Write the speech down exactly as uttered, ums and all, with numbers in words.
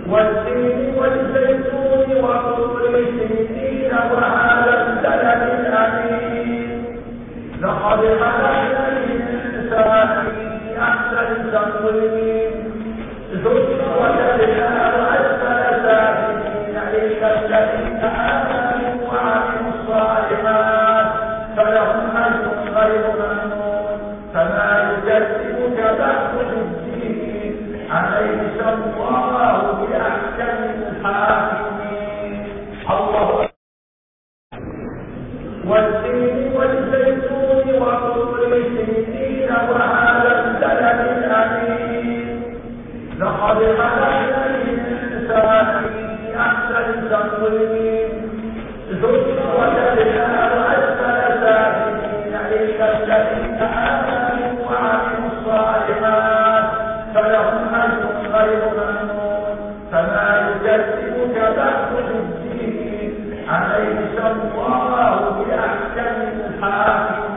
والتين والزيتون وطور سينين وهذا البلد الأمين لقد خلقنا الإنسان في أحسن تقويم ثم رددناه أسفل سافلين إلا الذين آمنوا وعملوا الصالحات فلهم أجر غير ممنون فما يكذبك بعد الدين أليس الله بأحكم الحاكمين الله والتين والزيتون وطور سينين وهذا البلد الأمين لقد خلقنا الإنسان في أحسن تقويم ثم رددناه أسفل سافلين إلا الذين آمنوا وعملوا الصالحات فلهم أجر غير ممنون فما يكذبك بعد الدين أليس الله بأحكم الحاكمين